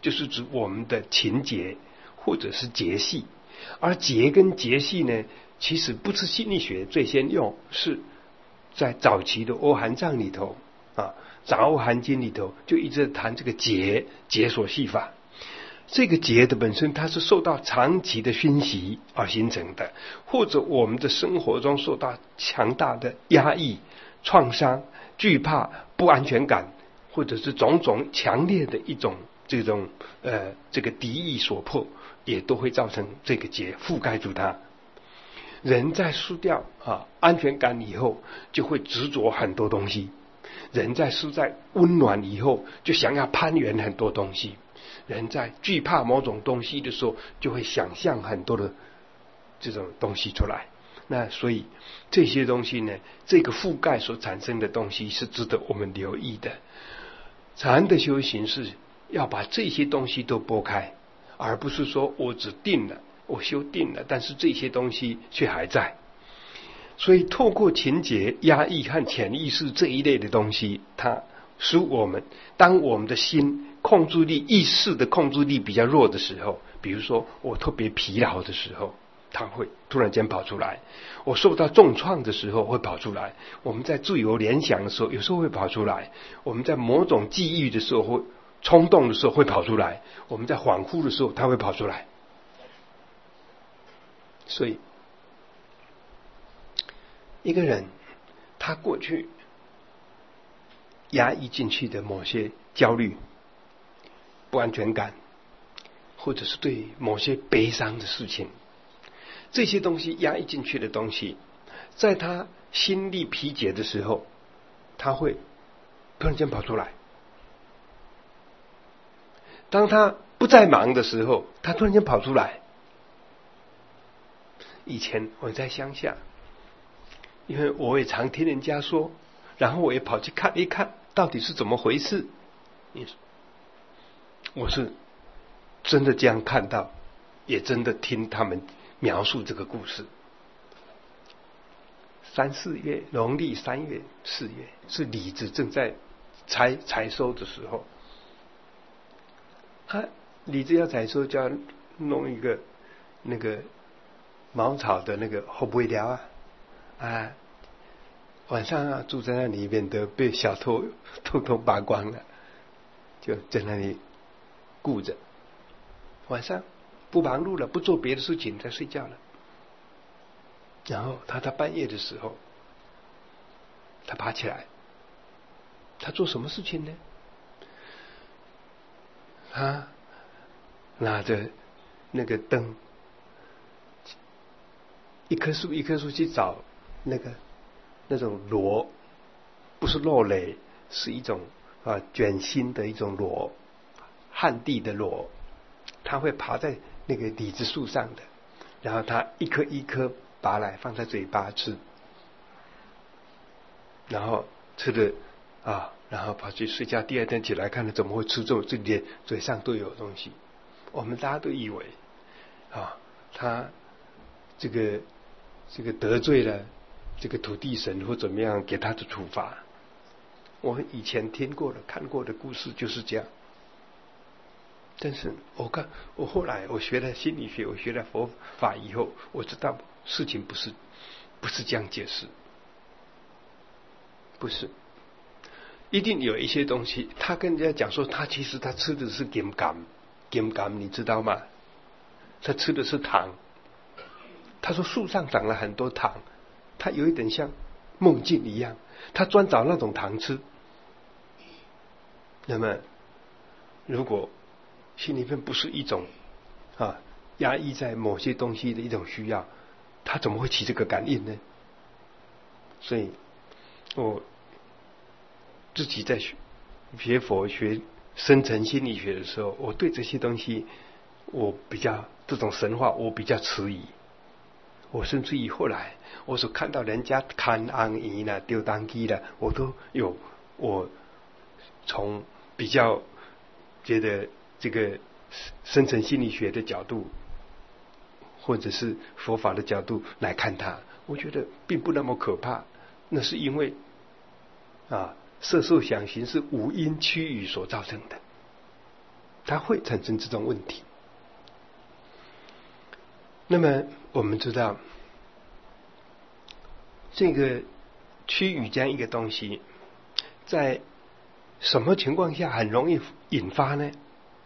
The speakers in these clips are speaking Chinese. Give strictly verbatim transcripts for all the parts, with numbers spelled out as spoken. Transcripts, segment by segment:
就是指我们的情节或者是节气。而节跟节气呢，其实不是心理学最先用，是在早期的欧韩藏里头啊，掌欧韩经里头就一直谈这个节节所系法。这个节的本身它是受到长期的熏习而形成的，或者我们的生活中受到强大的压抑、创伤、惧怕、不安全感，或者是种种强烈的一种这种呃这个敌意所迫，也都会造成这个结覆盖住它。人在失掉啊安全感以后，就会执着很多东西；人在失在温暖以后，就想要攀援很多东西；人在惧怕某种东西的时候，就会想象很多的这种东西出来。那所以这些东西呢，这个覆盖所产生的东西是值得我们留意的。禅的修行是要把这些东西都拨开，而不是说我只定了，我修定了，但是这些东西却还在。所以透过情节、压抑和潜意识这一类的东西，它使我们当我们的心控制力、意识的控制力比较弱的时候，比如说我特别疲劳的时候，它会突然间跑出来；我受到重创的时候会跑出来；我们在自由联想的时候有时候会跑出来；我们在某种记忆的时候会冲动的时候会跑出来；我们在恍惚的时候它会跑出来。所以一个人他过去压抑进去的某些焦虑、不安全感，或者是对某些悲伤的事情，这些东西压抑进去的东西，在他心力疲竭的时候，他会突然间跑出来；当他不再忙的时候，他突然间跑出来。以前我在乡下，因为我也常听人家说，然后我也跑去看一看到底是怎么回事。我是真的这样看到，也真的听他们描述这个故事。三四月，农历三月、四月，是李子正在采采收的时候。啊，李子要采收，就要弄一个那个茅草的那个后背寮啊，啊，晚上啊住在那里面的被小偷偷偷拔光了，就在那里顾着。晚上不忙碌了，不做别的事情，在睡觉了。然后他在半夜的时候，他爬起来，他做什么事情呢？他拿着那个灯，一棵树一棵树去找那个那种螺，不是肉蕾，是一种啊卷心的一种螺，旱地的螺，它会爬在那个李子树上的，然后他一颗一颗拔来放在嘴巴吃，然后吃的啊，然后跑去睡觉。第二天起来看了，怎么会吃这么这点嘴上都有东西？我们大家都以为啊，他这个这个得罪了这个土地神或怎么样，给他的处罚。我以前听过的、看过的故事就是这样。但是我看我后来我学了心理学，我学了佛法以后，我知道事情不是不是这样解释，不是，一定有一些东西，他跟人家讲说，他其实他吃的是金柑，金柑你知道吗？他吃的是糖。他说树上长了很多糖，他有一点像梦境一样，他专找那种糖吃。那么如果心里面不是一种啊压抑在某些东西的一种需要，他怎么会起这个感应呢？所以我自己在学学佛学深层心理学的时候，我对这些东西我比较这种神话我比较迟疑。我甚至于后来我所看到人家看安仪了丢当机了，我都有我从比较觉得这个深层心理学的角度或者是佛法的角度来看它，我觉得并不那么可怕。那是因为啊色受想行是五阴趋于所造成的。 它会产生这种问题。那么我们知道，这个区域这样一个东西，在什么情况下很容易引发呢？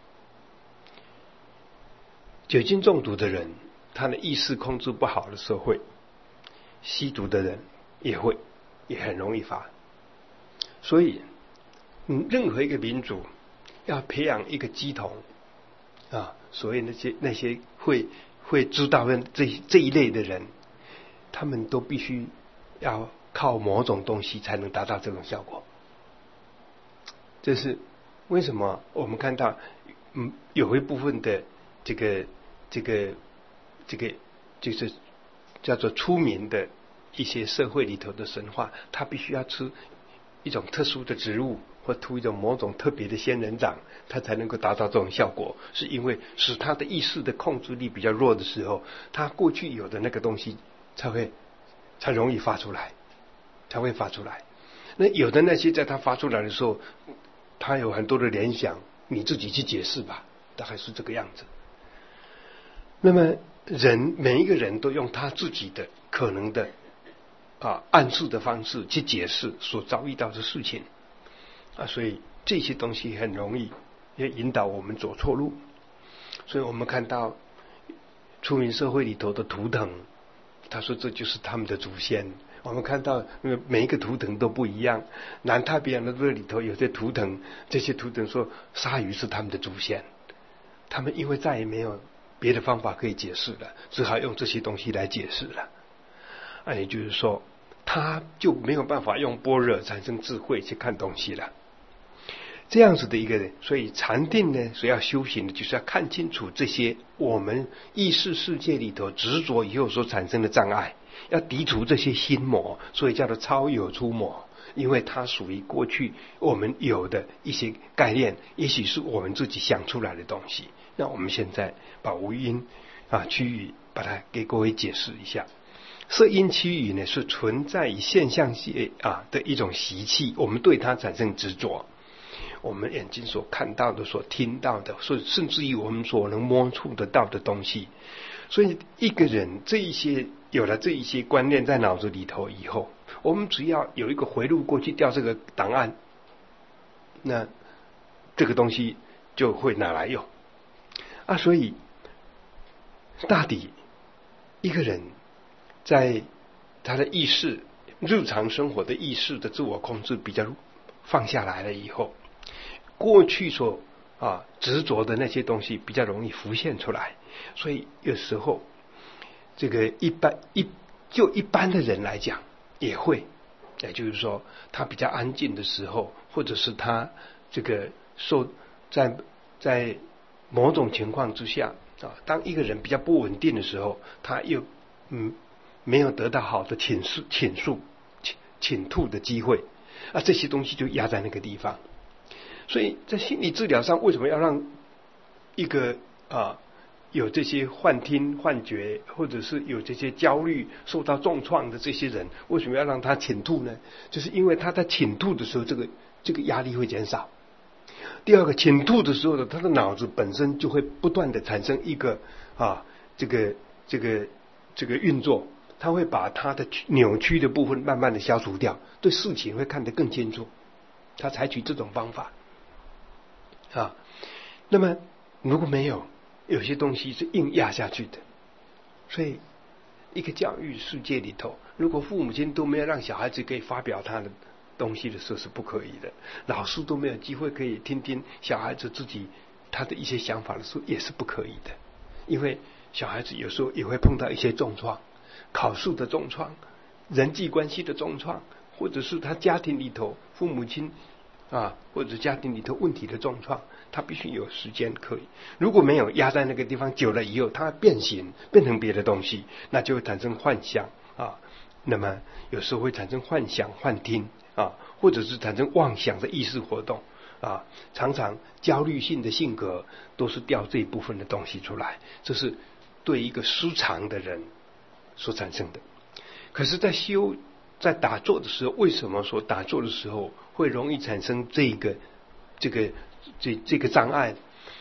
酒精中毒的人，他的意识控制不好的时候会；吸毒的人也会，也很容易发。所以，嗯，任何一个民族要培养一个乩童啊，所谓那些那些会会知道的这这一类的人，他们都必须要靠某种东西才能达到这种效果。这是为什么我们看到，嗯，有一部分的这个这个这个就是叫做出名的一些社会里头的神话，他必须要吃一种特殊的植物，或涂一种某种特别的仙人掌，他才能够达到这种效果。是因为使他的意识的控制力比较弱的时候，他过去有的那个东西才会才容易发出来，才会发出来。那有的那些在他发出来的时候，他有很多的联想，你自己去解释吧，大概是这个样子。那么人每一个人都用他自己的可能的啊暗示的方式去解释所遭遇到的事情啊，所以这些东西很容易也引导我们走错路。所以我们看到出名社会里头的图腾，他说这就是他们的祖先。我们看到每一个图腾都不一样，南太平洋的这里头有些图腾，这些图腾说鲨鱼是他们的祖先，他们因为再也没有别的方法可以解释了，只好用这些东西来解释了。啊，也就是说，他就没有办法用般若产生智慧去看东西了。这样子的一个人，所以禅定呢，所要修行的，就是要看清楚这些我们意识世界里头执着以后所产生的障碍，要涤除这些心魔，所以叫做超有出魔。因为它属于过去我们有的一些概念，也许是我们自己想出来的东西。那我们现在把无因啊区域把它给各位解释一下。色因区域呢，是存在于现象界啊的一种习气，我们对它产生执着。我们眼睛所看到的、所听到的，甚至于我们所能摸触得到的东西。所以一个人这一些有了这一些观念在脑子里头以后，我们只要有一个回路过去调这个档案，那这个东西就会拿来用啊。所以大抵一个人在他的意识、日常生活的意识的自我控制比较放下来了以后，过去所啊执着的那些东西比较容易浮现出来。所以有时候这个一般一就一般的人来讲也会，也就是说他比较安静的时候，或者是他这个受在在某种情况之下啊，当一个人比较不稳定的时候，他又嗯没有得到好的倾诉倾诉倾倾吐的机会啊，这些东西就压在那个地方。所以在心理治疗上，为什么要让一个啊有这些幻听、幻觉，或者是有这些焦虑、受到重创的这些人，为什么要让他倾吐呢？就是因为他在倾吐的时候，这个这个压力会减少。第二个，倾吐的时候呢，他的脑子本身就会不断的产生一个啊这个这个这个运作，他会把他的扭曲的部分慢慢的消除掉，对事情会看得更清楚。他采取这种方法啊。那么如果没有，有些东西是硬压下去的。所以一个教育世界里头，如果父母亲都没有让小孩子可以发表他的东西的时候，是不可以的。老师都没有机会可以听听小孩子自己他的一些想法的时候，也是不可以的。因为小孩子有时候也会碰到一些重创，考试的重创，人际关系的重创，或者是他家庭里头父母亲啊，或者家庭里头问题的重创，他必须有时间可以。如果没有压在那个地方久了以后，他变形变成别的东西，那就会产生幻想啊。那么有时候会产生幻想、幻听啊，或者是产生妄想的意识活动啊。常常焦虑性的性格都是调这一部分的东西出来，这是对一个失常的人所产生的。可是，在修在打坐的时候，为什么说打坐的时候会容易产生这个这个这这个障碍？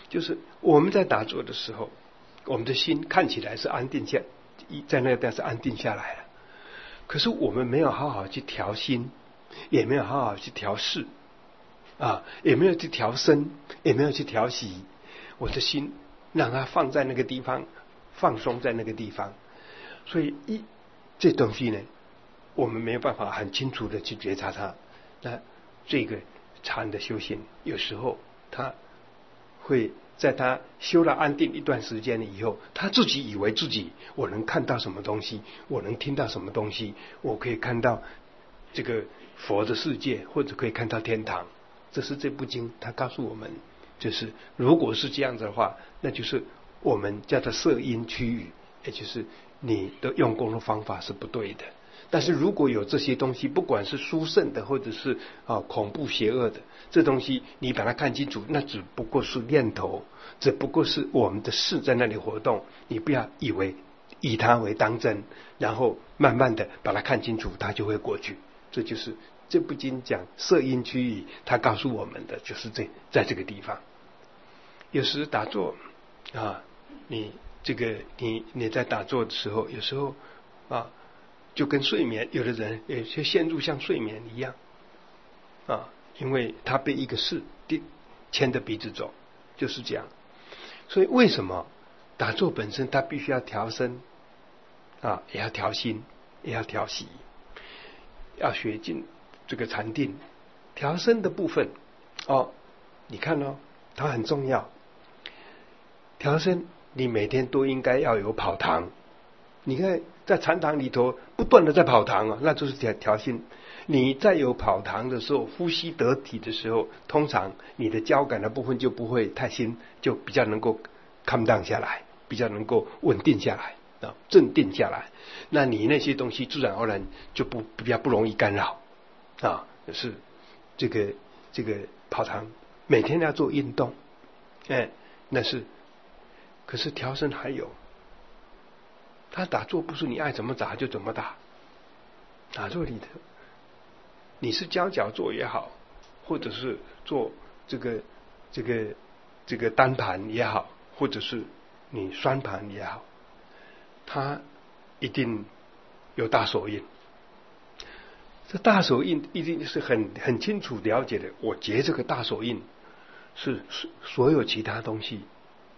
就是我们在打坐的时候，我们的心看起来是安定下，在那个地方是安定下来了，可是我们没有好好去调心，也没有好好去调事啊，也没有去调身，也没有去调息，我的心让它放在那个地方，放松在那个地方，所以一这东西呢，我们没有办法很清楚的去觉察它。那这个禅的修行，有时候他会在他修了安定一段时间了以后，他自己以为自己我能看到什么东西，我能听到什么东西，我可以看到这个佛的世界，或者可以看到天堂。这是这部经他告诉我们，就是如果是这样子的话，那就是我们叫做摄因趋语，也就是你的用功的方法是不对的。但是如果有这些东西，不管是殊胜的或者是啊恐怖邪恶的，这东西你把它看清楚，那只不过是念头，只不过是我们的事在那里活动，你不要以为以它为当真，然后慢慢的把它看清楚，它就会过去。这就是这部经讲摄因趋语，它告诉我们的就是这在这个地方。有时打坐啊，你这个你你在打坐的时候，有时候啊。就跟睡眠，有的人也就陷入像睡眠一样啊，因为他被一个事牵着鼻子走，就是这样。所以为什么打坐本身它必须要调身啊，也要调心，也要调息，要学进这个禅定。调身的部分哦，你看哦，它很重要。调身，你每天都应该要有跑堂。你看在禅堂里头不断的在跑堂啊，那就是调调心。你在有跑堂的时候，呼吸得体的时候，通常你的交感的部分就不会太心，就比较能够 calm down 下来，比较能够稳定下来啊，镇定下来。那你那些东西自然而然就不比较不容易干扰啊。是这个这个跑堂每天要做运动，哎，那是。可是调身还有。他打坐不是你爱怎么打就怎么打，打坐里头，你是交脚坐也好，或者是做这个这个这个单盘也好，或者是你双盘也好，他一定有大手印。这大手印一定是很很清楚了解的。我结这个大手印是所有其他东西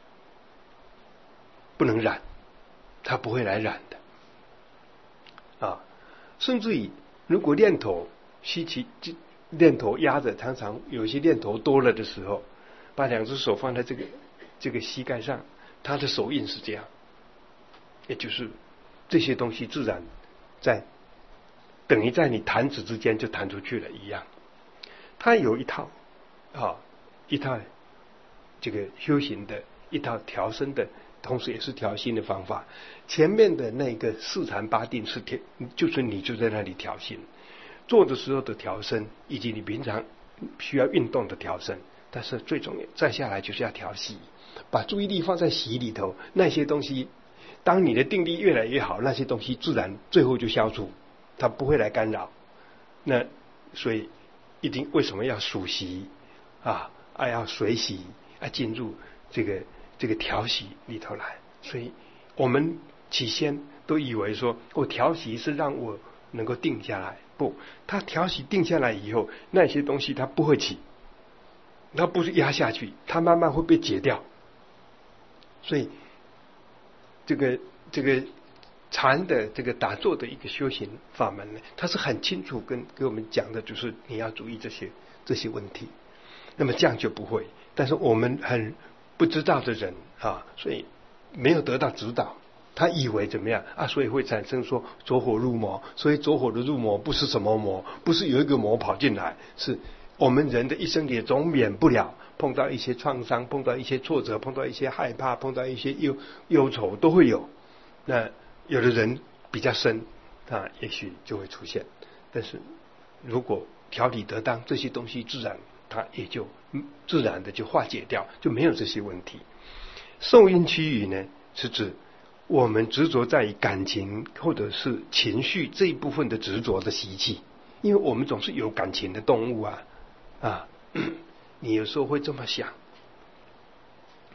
不能染。它不会来染的啊，甚至于如果念头吸气，念头压着，常常有些念头多了的时候，把两只手放在这个这个膝盖上，他的手印是这样，也就是这些东西自然在等于在你弹指之间就弹出去了一样。它有一套啊，一套这个修行的一套调身的。同时也是调心的方法。前面的那个四禅八定是调，就是你就在那里调心，做的时候的调身，以及你平常需要运动的调身。但是最重要，再下来就是要调息，把注意力放在息里头。那些东西，当你的定力越来越好，那些东西自然最后就消除，它不会来干扰。那所以一定为什么要数息啊？啊要随息啊进入这个。这个调息里头来，所以我们起先都以为说，我调息是让我能够定下来。不，他调息定下来以后，那些东西它不会起，它不是压下去，它慢慢会被解掉。所以，这个这个禅的这个打坐的一个修行法门呢，它是很清楚跟给我们讲的，就是你要注意这些这些问题。那么这样就不会，但是我们很。不知道的人啊，所以没有得到指导，他以为怎么样啊？所以会产生说走火入魔。所以走火的入魔不是什么魔，不是有一个魔跑进来，是我们人的一生也总免不了碰到一些创伤，碰到一些挫折，碰到一些害怕，碰到一些忧忧愁都会有。那有的人比较深啊，也许就会出现。但是如果调理得当，这些东西自然。它也就自然的就化解掉，就没有这些问题。受因趋语呢，是指我们执着在感情或者是情绪这一部分的执着的习气，因为我们总是有感情的动物啊啊，你有时候会这么想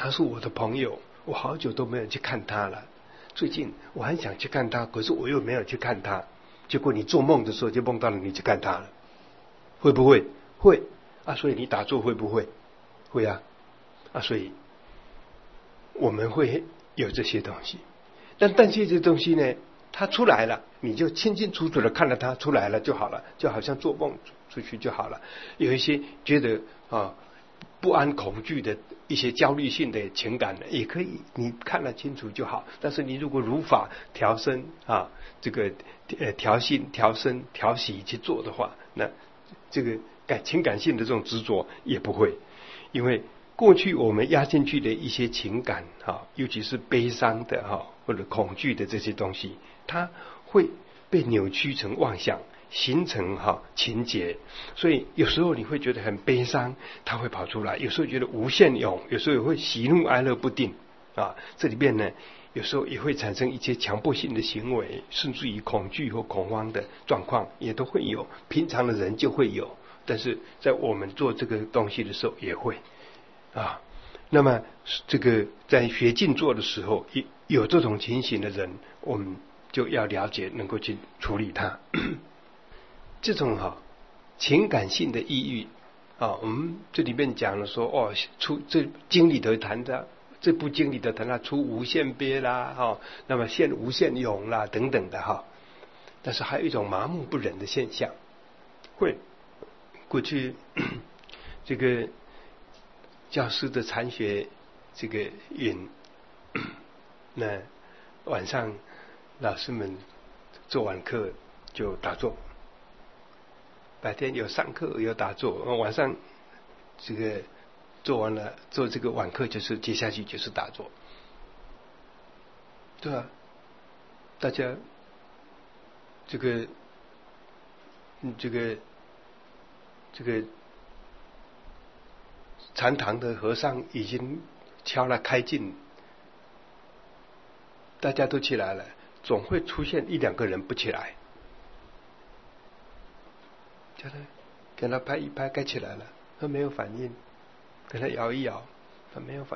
他是我的朋友，我好久都没有去看他了。最近我很想去看他，可是我又没有去看他。结果你做梦的时候就梦到了你去看他了，会不会？会啊！所以你打坐会不会？会啊！啊，所以我们会有这些东西。但但这些东西呢，它出来了，你就清清楚楚的看到它出来了就好了，就好像做梦出去就好了。有一些觉得啊不安、恐惧的一些焦虑性的情感呢，也可以你看得清楚就好。但是你如果如法调身啊，这个呃调心、调身、调息去做的话，那这个感情感性的这种执着也不会，因为过去我们压进去的一些情感哈，尤其是悲伤的哈或者恐惧的这些东西，它会被扭曲成妄想，形成哈情结。所以有时候你会觉得很悲伤，它会跑出来；有时候觉得无限勇，有时候也会喜怒哀乐不定啊。这里边呢，有时候也会产生一些强迫性的行为，甚至于恐惧或恐慌的状况也都会有。平常的人就会有，但是在我们做这个东西的时候也会。啊，那么这个在学静坐的时候，有有这种情形的人，我们就要了解，能够去处理它。这种哈、啊、情感性的抑郁啊，我们这里面讲了说，哦，出这经里头谈的，这部经里头谈到出无限悲啦，哈、哦，那么现无限勇啦等等的哈、哦。但是还有一种麻木不仁的现象，会过去这个。教师的禅学这个营，那晚上老师们做完课就打坐，白天有上课有打坐，晚上这个做完了做这个晚课就是接下去就是打坐，对啊，大家这个嗯这个这个。禅堂的和尚已经敲了开禁，大家都起来了，总会出现一两个人不起来，叫他给他拍一拍，该起来了，他没有反应，给他摇一摇，他没有反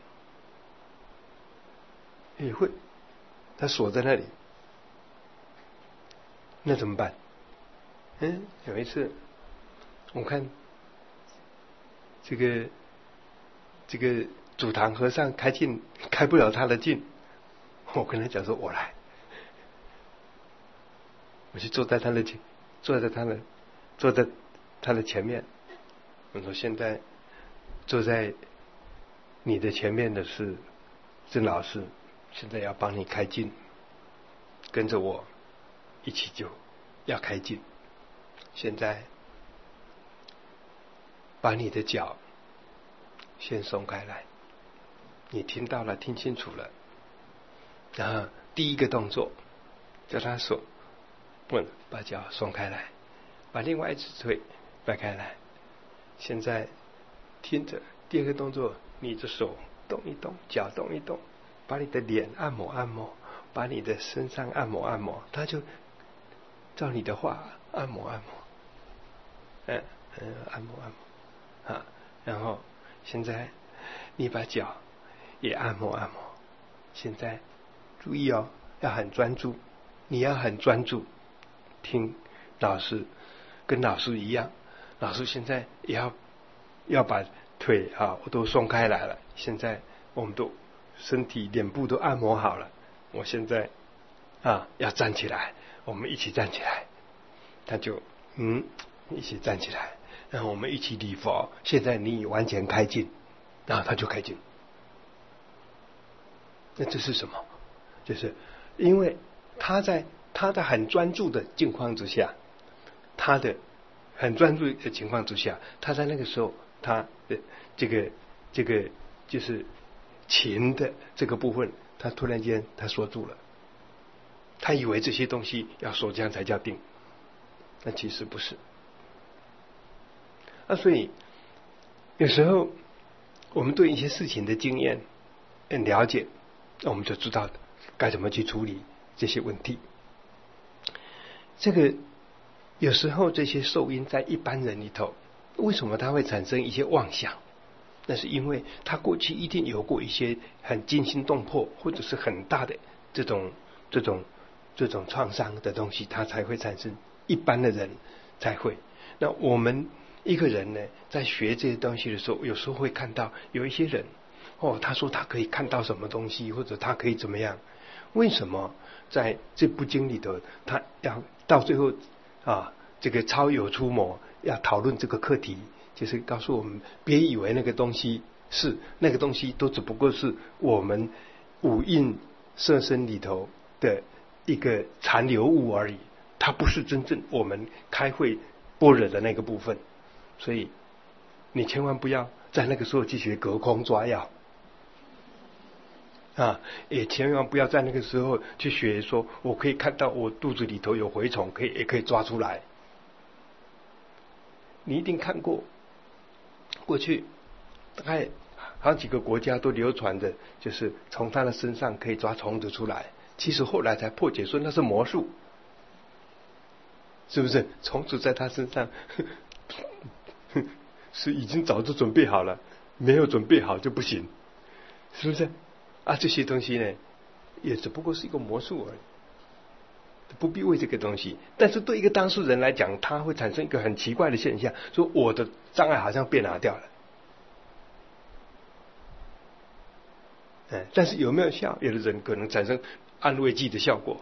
应，也会，他锁在那里，那怎么办？嗯，有一次我看。这个这个主堂和尚开禁开不了他的禁，我跟他讲说，我来，我就坐在他的前，坐在他的坐在他的前面。我说现在坐在你的前面的是郑老师，现在要帮你开禁，跟着我一起就要开禁。现在把你的脚先松开来，你听到了，听清楚了。然后第一个动作叫他手问把脚松开来，把另外一只腿摆开来。现在听着，第二个动作，你的手动一动，脚动一动，把你的脸按摩按摩，把你的身上按摩按摩，他就照你的话按摩按摩，嗯嗯，按摩按摩啊，然后现在你把脚也按摩按摩。现在注意哦，要很专注，你要很专注听老师，跟老师一样。老师现在也要要把腿啊都松开来了。现在我们都身体脸部都按摩好了。我现在啊要站起来，我们一起站起来。他就嗯一起站起来，然后我们一起礼佛。现在你完全开禁，然后他就开禁。那这是什么？就是因为他在他的很专注的境况之下，他的很专注的情况之下，他在那个时候，他的这个这个就是情的这个部分，他突然间他锁住了，他以为这些东西要锁，这样才叫定，但其实不是。啊，所以有时候我们对一些事情的经验很了解，我们就知道该怎么去处理这些问题。这个有时候这些受因在一般人里头，为什么他会产生一些妄想？ 那是因为他过去一定有过一些很惊心动魄或者是很大的这种这种这种创伤的东西，他才会产生。一般的人才会。那我们一个人呢，在学这些东西的时候，有时候会看到有一些人，哦，他说他可以看到什么东西，或者他可以怎么样？为什么在这部经里头，他要到最后啊，这个超有出没，要讨论这个课题，就是告诉我们，别以为那个东西是那个东西，都只不过是我们五蕴色身里头的一个残留物而已，它不是真正我们开会般若的那个部分。所以你千万不要在那个时候去学隔空抓药啊，也千万不要在那个时候去学说我可以看到我肚子里头有蛔虫，可以也可以抓出来。你一定看过，过去大概好几个国家都流传的，就是从他的身上可以抓虫子出来。其实后来才破解说那是魔术，是不是？虫子在他身上是已经早就准备好了，没有准备好就不行，是不是？啊，这些东西呢，也只不过是一个魔术而已，不必为这个东西。但是对一个当事人来讲，他会产生一个很奇怪的现象，说我的障碍好像被拿掉了。嗯，但是有没有效？有的人可能产生安慰剂的效果。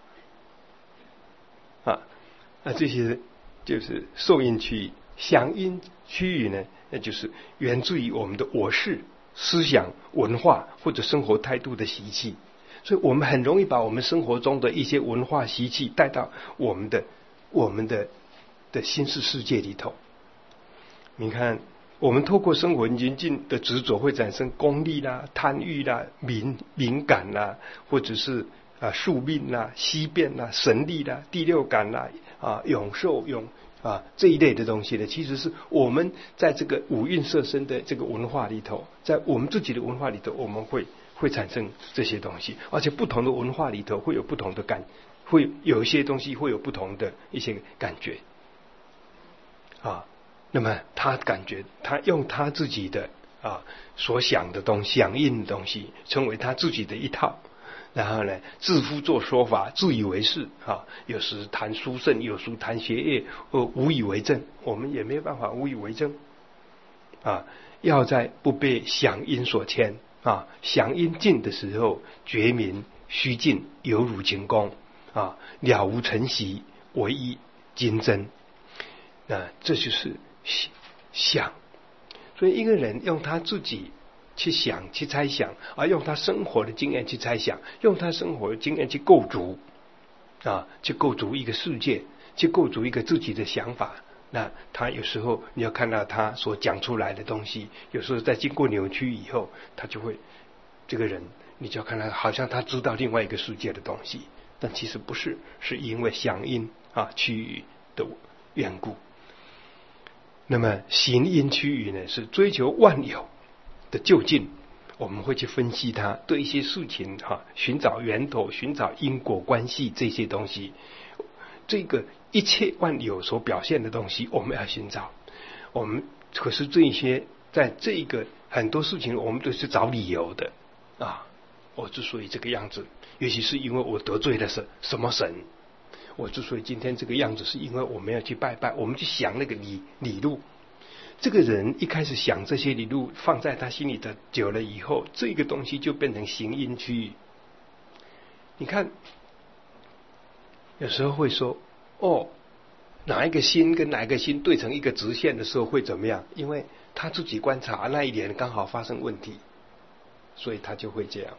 啊，那这些就是受阴区域。响应区域呢，那就是源自于我们的我是思想、文化或者生活态度的习气。所以我们很容易把我们生活中的一些文化习气带到我们的我们的的心识世界里头。你看，我们透过生活环境的执着，会产生功利啦、贪欲啦、敏敏感啦，或者是啊宿命啦、希变啦、神力啦、第六感啦、啊永寿永啊这一类的东西呢，其实是我们在这个五蕴色身的这个文化里头，在我们自己的文化里头，我们会会产生这些东西，而且不同的文化里头会有不同的感，会有一些东西会有不同的一些感觉啊。那么他感觉，他用他自己的啊所想的东西、响应的东西，成为他自己的一套。然后呢，自夫做说法，自以为是啊。有时谈殊胜，有时谈邪业，呃，无以为正。我们也没有办法无以为正啊。要在不被响应所牵啊，响应尽的时候，觉明虚尽，犹如晴空啊，了无尘习，唯一金真。那这就是想。所以一个人用他自己去想、去猜想，而用他生活的经验去猜想，用他生活的经验去构筑啊，去构筑一个世界，去构筑一个自己的想法。那他有时候你要看到他所讲出来的东西，有时候在经过扭曲以后，他就会这个人，你就要看他好像他知道另外一个世界的东西，但其实不是，是因为响应啊区域的缘故。那么行因区域呢，是追求万有的究竟，我们会去分析它，对一些事情哈、啊，寻找源头，寻找因果关系这些东西。这个一切万有所表现的东西，我们要寻找。我们可是这一些，在这个很多事情，我们都是找理由的啊。我之所以这个样子，也许是因为我得罪了什什么神。我之所以今天这个样子，是因为我们要去拜拜，我们去想那个理理路。这个人一开始想这些理路，放在他心里的久了以后，这个东西就变成行因区域。你看，有时候会说，哦，哪一个心跟哪一个心对成一个直线的时候会怎么样？因为他自己观察那一年刚好发生问题，所以他就会这样。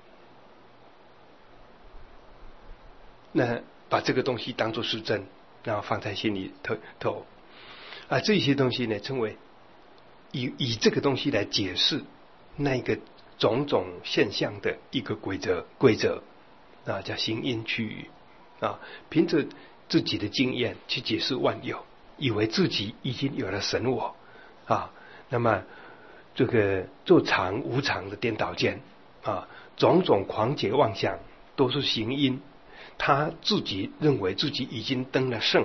那把这个东西当作是真，然后放在心里头头啊，这些东西呢，称为以以这个东西来解释那个种种现象的一个规则规则啊，叫行因区域啊，凭着自己的经验去解释万有，以为自己已经有了神我啊，那么这个做常无常的颠倒见啊，种种狂结妄想都是行因。他自己认为自己已经登了圣了，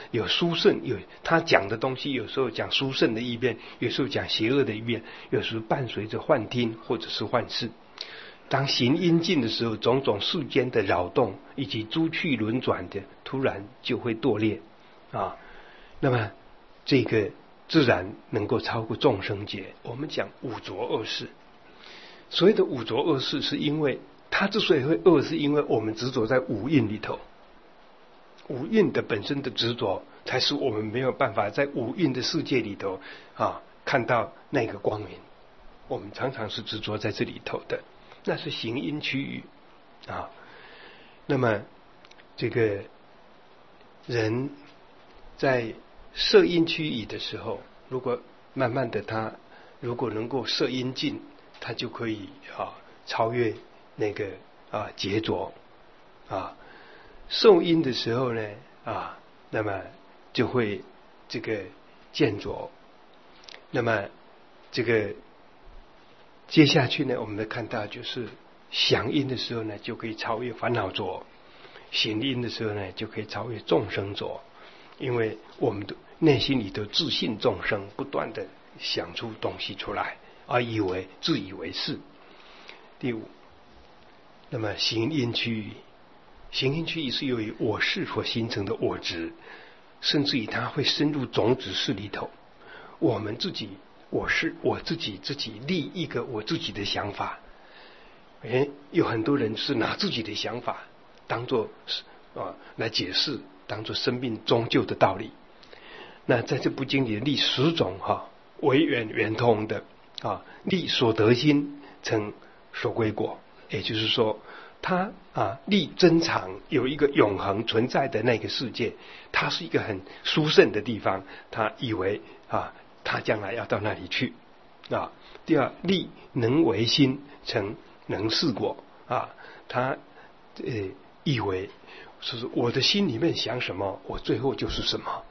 有殊胜，有他讲的东西，有时候讲殊胜的一面，有时候讲邪恶的一面，有时候伴随着幻听或者是幻视。当行阴尽的时候，种种世间的扰动以及诸趣轮转的，突然就会堕裂啊。那么这个自然能够超过众生劫。我们讲五浊恶世，所谓的五浊恶世，是因为它之所以会恶，是因为我们执着在五蕴里头。五蕴的本身的执着，才使我们没有办法在五蕴的世界里头啊看到那个光明。我们常常是执着在这里头的，那是行阴区域啊。那么这个人在摄阴区域的时候，如果慢慢的他如果能够摄阴尽，他就可以啊超越那个啊劫浊啊。受阴的时候呢啊，那么就会这个见浊。那么这个接下去呢，我们看到就是降阴的时候呢，就可以超越烦恼浊；行阴的时候呢，就可以超越众生浊。因为我们的内心里头自信众生，不断的想出东西出来，而以为自以为是。第五，那么行阴区域。行阴区域是由于我是所形成的我执，甚至于它会深入种子识里头。我们自己，我是我自己自己立一个我自己的想法。诶，有很多人是拿自己的想法当作啊来解释，当作生命终究的道理。那在这部经里立十种哈为圆圆通的啊，立所得心成所归果，也就是说。他啊，立真常有一个永恒存在的那个世界，它是一个很殊胜的地方。他以为啊，他将来要到那里去啊。第二，立能为心成能事果啊，他呃以为是我的心里面想什么，我最后就是什么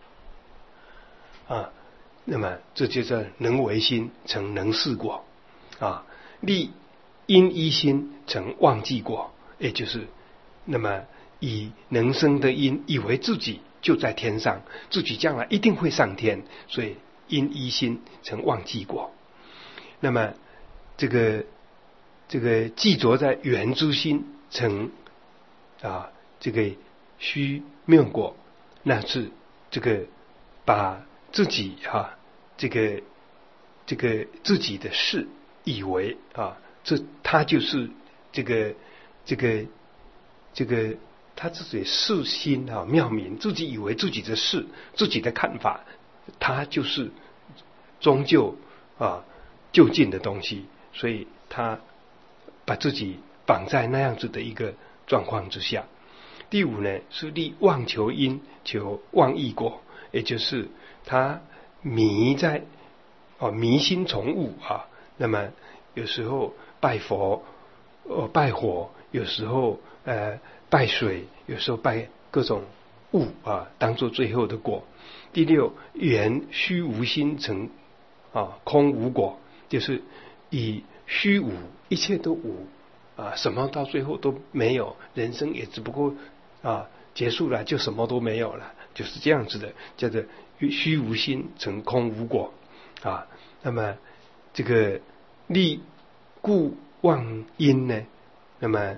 啊。那么这就叫能为心成能事果啊。立因一心成忘记果，也就是那么以能生的因，以为自己就在天上，自己将来一定会上天，所以因一心成忘记果。那么这个这个记着在缘之心成啊这个虚谬果，那是这个把自己啊这个这个自己的事以为啊。这他就是这个这个这个他自己事心啊妙明，自己以为自己的事自己的看法，他就是终究啊就近的东西，所以他把自己绑在那样子的一个状况之下。第五呢是立妄求因求妄异果，也就是他迷在哦迷心从物啊，那么有时候拜佛，呃，拜火，有时候呃拜水，有时候拜各种物啊，当做最后的果。第六，缘虚无心成啊空无果，就是以虚无，一切都无啊，什么到最后都没有，人生也只不过啊结束了，就什么都没有了，就是这样子的，叫做虚无心成空无果啊。那么这个立故忘因呢，那么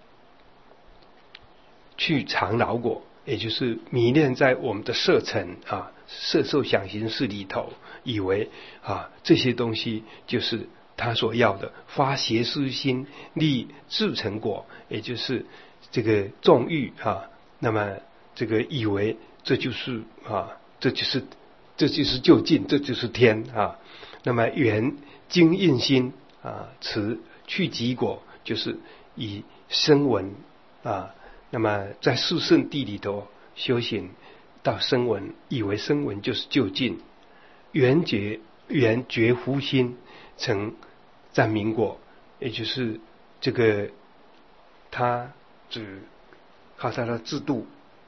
去常劳果，也就是迷恋在我们的色尘啊色受想行识里头，以为啊这些东西就是他所要的，发邪思心立自成果，也就是这个纵欲啊，那么这个以为这就是啊这就是这就是就近，这就是天啊。那么缘精印心啊持去极果，就是以声闻啊，那么在四圣地里头修行到声闻，以为声闻就是就近。缘觉缘觉乎心成暂明果，也就是这个他只靠他的制度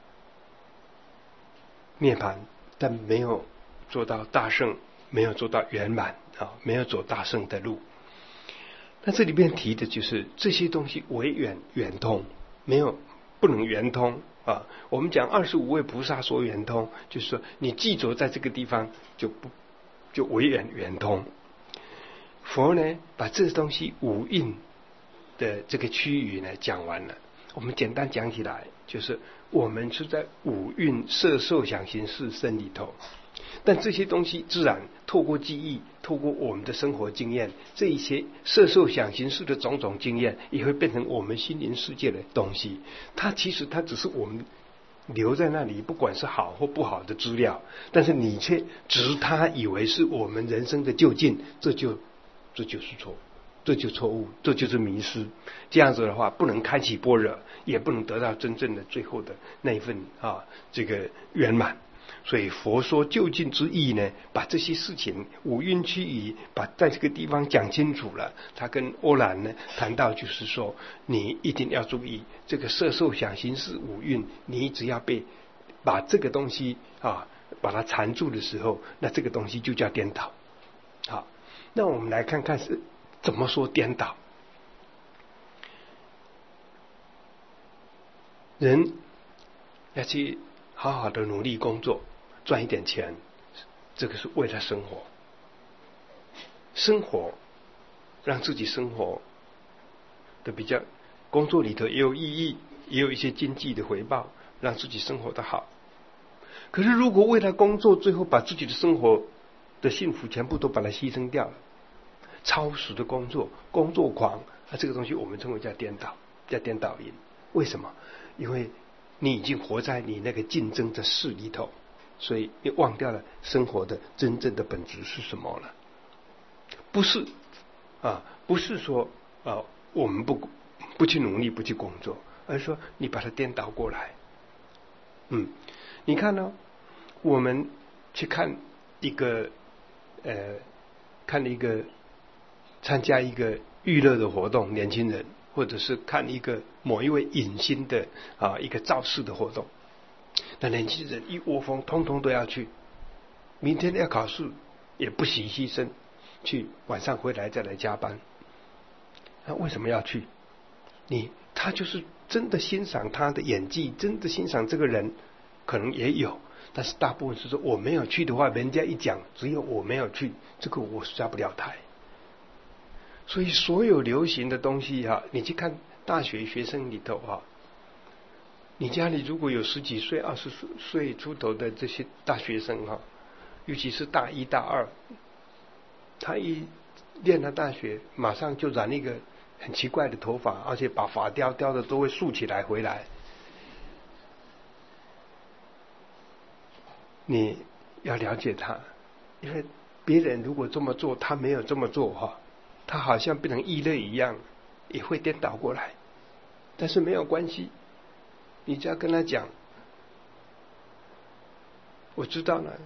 涅槃，但没有做到大圣，没有做到圆满啊，没有走大圣的路。那这里面提的就是这些东西为圆圆通，没有不能圆通啊。我们讲二十五位菩萨说圆通，就是说你记着在这个地方就不就为圆圆通。佛呢把这东西五蕴的这个区域呢讲完了，我们简单讲起来，就是我们是在五蕴色受想行识身里头，但这些东西自然透过记忆，透过我们的生活经验，这一些色受想行识的种种经验，也会变成我们心灵世界的东西。它其实它只是我们留在那里，不管是好或不好的资料，但是你却执它以为是我们人生的究竟，这就这就是错，这就错误，这就是迷失。这样子的话，不能开启般若，也不能得到真正的最后的那一份啊这个圆满。所以佛说究竟之意呢，把这些事情五蕴区域把在这个地方讲清楚了。他跟欧兰呢谈到，就是说你一定要注意这个色受想行识五蕴，你只要被把这个东西啊把它缠住的时候，那这个东西就叫颠倒。好，那我们来看看是怎么说颠倒。人要去好好的努力工作，赚一点钱，这个是为了生活。生活让自己生活的比较，工作里头也有意义，也有一些经济的回报，让自己生活的好。可是如果为了工作，最后把自己的生活的幸福全部都把它牺牲掉了，超时的工作，工作狂，啊，这个东西我们称为叫颠倒，叫颠倒因。为什么？因为你已经活在你那个竞争的事里头，所以你忘掉了生活的真正的本质是什么了。不是啊，不是说啊，我们不不去努力，不去工作，而是说你把它颠倒过来。嗯，你看呢、哦，我们去看一个呃，看一个参加一个娱乐的活动，年轻人。或者是看一个某一位影星的啊一个造势的活动，那年轻人一窝蜂，通通都要去。明天要考试，也不惜牺牲，去晚上回来再来加班。那为什么要去？你他就是真的欣赏他的演技，真的欣赏这个人，可能也有，但是大部分是说我没有去的话，人家一讲，只有我没有去，这个我下不了台。所以所有流行的东西哈、啊，你去看大学学生里头哈、啊，你家里如果有十几岁、二十岁出头的这些大学生哈、啊，尤其是大一大二，他一念了大学，马上就染一个很奇怪的头发，而且把发雕雕的都会竖起来回来。你要了解他，因为别人如果这么做，他没有这么做哈。他好像变成异类一样，也会颠倒过来，但是没有关系，你只要跟他讲，我知道了。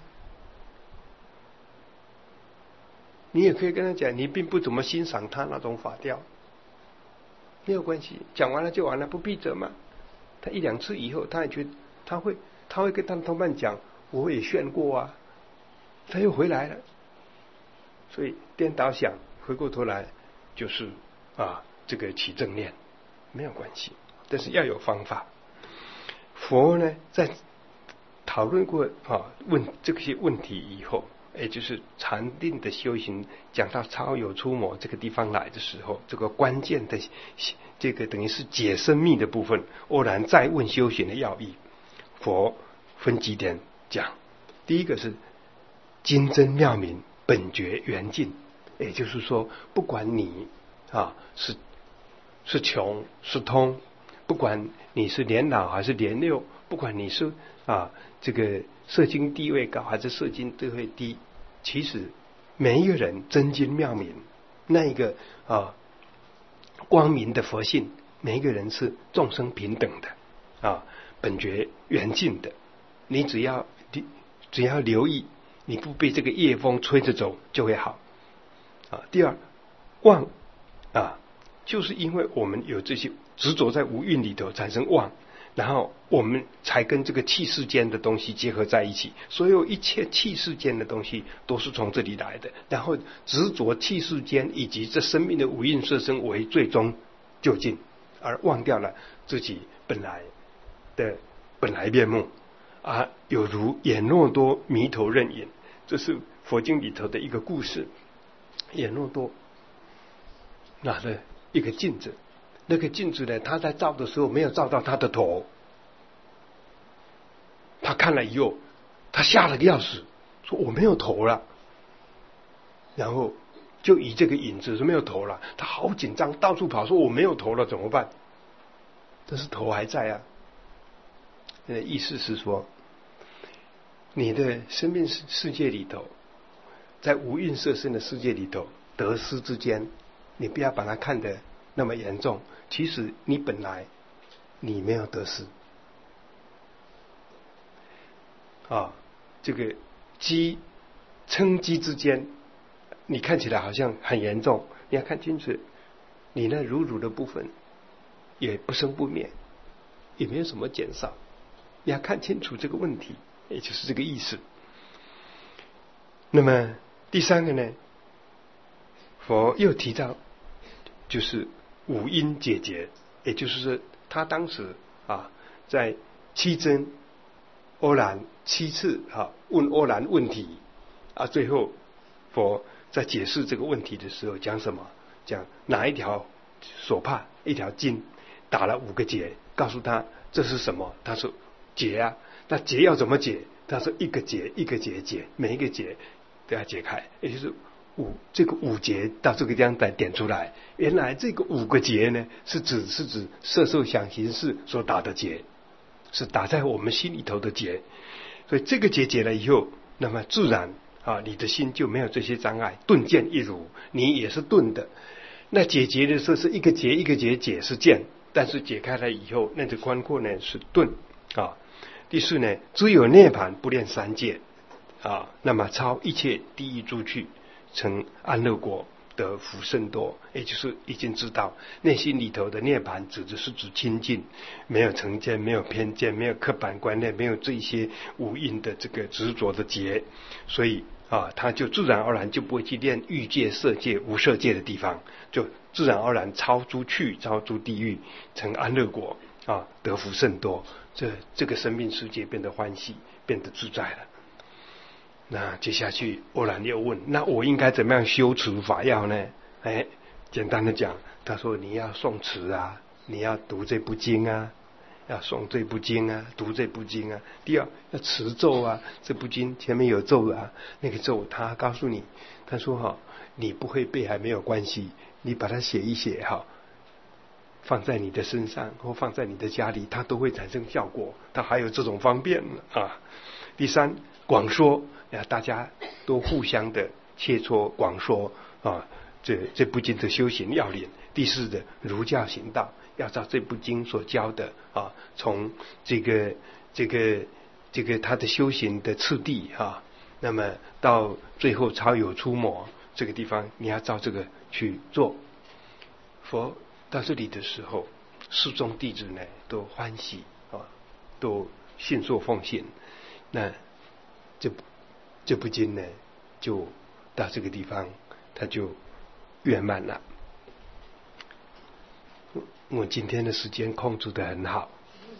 你也可以跟他讲，你并不怎么欣赏他那种法调，没有关系，讲完了就完了，不必责骂。他一两次以后，他也觉得他会他会跟他的同伴讲，我也炫过啊，他又回来了。所以颠倒想。回过头来就是啊，这个起正念没有关系，但是要有方法。佛呢在讨论过啊问这些问题以后，也就是禅定的修行，讲到超有出没这个地方来的时候，这个关键的这个等于是解深密的部分，欧然再问修行的要义。佛分几点讲，第一个是精真妙明，本觉圆净。也就是说，不管你啊是是穷是通，不管你是年老还是年幼，不管你是啊这个社经地位高还是社经地位低，其实每一个人真经妙明，那一个啊光明的佛性，每一个人是众生平等的啊，本觉圆净的。你只要只要留意，你不被这个夜风吹着走，就会好。啊，第二，妄啊，就是因为我们有这些执着在五蕴里头产生妄，然后我们才跟这个气世间的东西结合在一起。所有一切气世间的东西都是从这里来的，然后执着气世间以及这生命的五蕴色身为最终究竟，而忘掉了自己本来的本来面目啊，有如眼诺多迷头认影。这是佛经里头的一个故事。眼诺多拿着一个镜子，那个镜子呢，他在照的时候没有照到他的头，他看了以后，他吓了个要死，说我没有头了。然后就以这个影子是没有头了，他好紧张，到处跑，说我没有头了怎么办？但是头还在啊。那意思是说，你的生命世界里头，在无蕴色身的世界里头，得失之间，你不要把它看得那么严重。其实你本来你没有得失啊，这个机称机之间，你看起来好像很严重，你要看清楚，你那如如的部分也不生不灭，也没有什么减少，你要看清楚这个问题，也就是这个意思。那么第三个呢，佛又提到就是五因解结，也就是说他当时啊在七真阿难七次啊问阿难问题啊，最后佛在解释这个问题的时候讲什么？讲哪一条手帕一条筋打了五个结，告诉他这是什么？他说结啊，那结要怎么解？他说一个结一个结解，每一个结都要解开，也就是五这个五结到这个地方来点出来。原来这个五个结呢，是指是指色受想行识所打的结，是打在我们心里头的结。所以这个结解了以后，那么自然啊，你的心就没有这些障碍，顿见一如，你也是顿的。那解结的时候是一个结一个结解是见，但是解开了以后，那个宽阔呢是顿啊。第四呢，只有涅槃不恋三界啊，那么超一切地狱诸趣，成安乐国，得福甚多。也就是已经知道内心里头的涅槃指的是指清净，没有成见，没有偏见，没有刻板观念，没有这些无因的这个执着的结，所以啊，他就自然而然就不会去恋欲界、色界、无色界的地方，就自然而然超诸趣，超诸地狱，成安乐国啊，得福甚多。这这个生命世界变得欢喜，变得自在了。那接下去阿难又问，那我应该怎么样修持法要呢？哎，简单的讲，他说你要诵持啊，你要读这部经啊，要诵这部经啊，读这部经啊。第二要持咒啊，这部经前面有咒啊，那个咒他告诉你，他说哈，你不会背还没有关系，你把它写一写哈，放在你的身上或放在你的家里，它都会产生效果。它还有这种方便啊。第三，广说啊，大家都互相的切磋广说啊，这这部经的修行要领。第四的儒教行道，要照这部经所教的啊，从这个这个这个他的修行的次第啊，那么到最后超有出没这个地方，你要照这个去做。佛到这里的时候，释众弟子呢都欢喜啊，都信受奉行。那这这部经呢，就到这个地方，它就圆满了。我今天的时间控制得很好。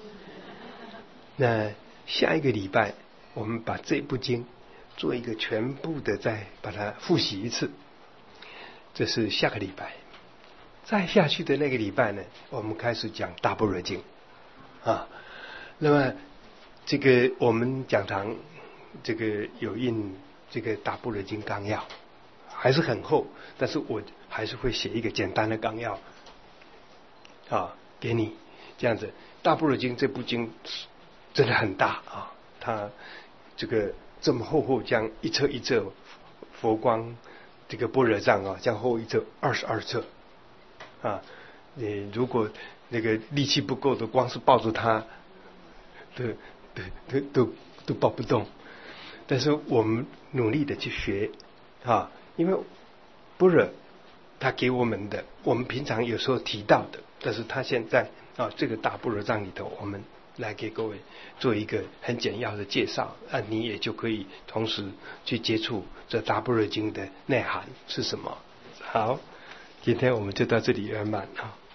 那下一个礼拜，我们把这部经做一个全部的再把它复习一次。这是下个礼拜。再下去的那个礼拜呢，我们开始讲大般若经啊。那么这个我们讲堂这个有印这个大般若经纲要，还是很厚，但是我还是会写一个简单的纲要啊给你，这样子。大般若经这部经真的很大啊，它这个这么厚厚，这样一册一册佛光这个般若藏啊，这样厚一册二十二册啊。你如果那个力气不够的，光是抱着它都都都都都抱不动。但是我们努力的去学啊，因为般若他给我们的，我们平常有时候提到的，但是他现在啊这个大般若藏里头，我们来给各位做一个很简要的介绍啊，你也就可以同时去接触这大般若经的内涵是什么。好，今天我们就到这里圆满啊。